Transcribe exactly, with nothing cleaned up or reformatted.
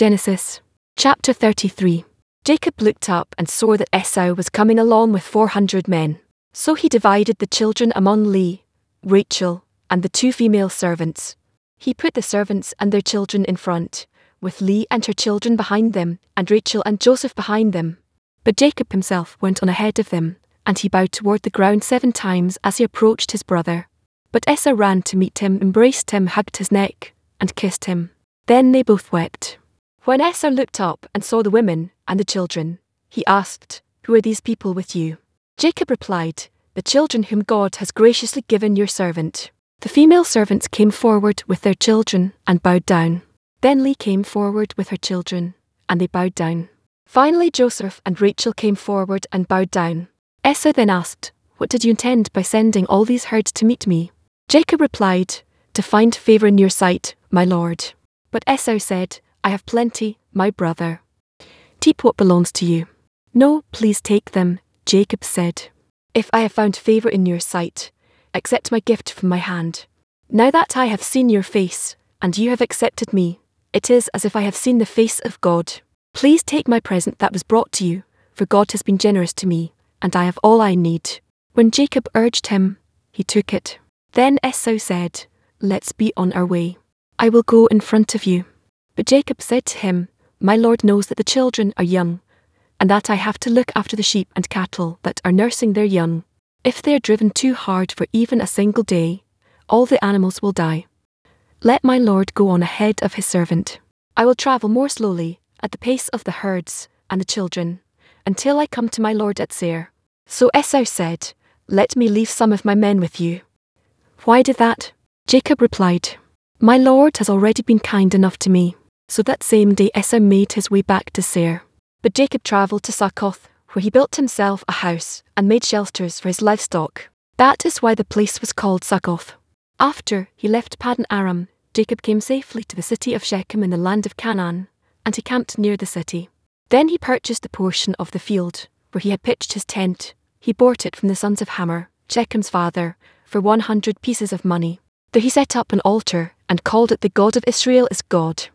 Genesis chapter thirty-three. Jacob looked up and saw that Esau was coming along with four hundred men. So he divided the children among Leah, Rachel, and the two female servants. He put the servants and their children in front, with Leah and her children behind them, and Rachel and Joseph behind them. But Jacob himself went on ahead of them, and he bowed toward the ground seven times as he approached his brother. But Esau ran to meet him, embraced him, hugged his neck, and kissed him. Then they both wept. When Esau looked up and saw the women and the children, he asked, "Who are these people with you?" Jacob replied, "The children whom God has graciously given your servant." The female servants came forward with their children and bowed down. Then Leah came forward with her children, and they bowed down. Finally Joseph and Rachel came forward and bowed down. Esau then asked, "What did you intend by sending all these herds to meet me?" Jacob replied, "To find favor in your sight, my lord." But Esau said, "I have plenty, my brother. Keep what belongs to you." "No, please take them," Jacob said. "If I have found favor in your sight, accept my gift from my hand. Now that I have seen your face, and you have accepted me, it is as if I have seen the face of God. Please take my present that was brought to you, for God has been generous to me, and I have all I need." When Jacob urged him, he took it. Then Esau said, "Let's be on our way. I will go in front of you." But Jacob said to him, "My lord knows that the children are young, and that I have to look after the sheep and cattle that are nursing their young. If they are driven too hard for even a single day, all the animals will die. Let my lord go on ahead of his servant. I will travel more slowly, at the pace of the herds and the children, until I come to my lord at Seir." So Esau said, "Let me leave some of my men with you." "Why did that?" Jacob replied, "My lord has already been kind enough to me." So that same day Esau made his way back to Seir. But Jacob travelled to Succoth, where he built himself a house and made shelters for his livestock. That is why the place was called Succoth. After he left Paddan Aram, Jacob came safely to the city of Shechem in the land of Canaan, and he camped near the city. Then he purchased a portion of the field where he had pitched his tent. He bought it from the sons of Hamor, Shechem's father, for one hundred pieces of money. There he set up an altar and called it "The God of Israel is God."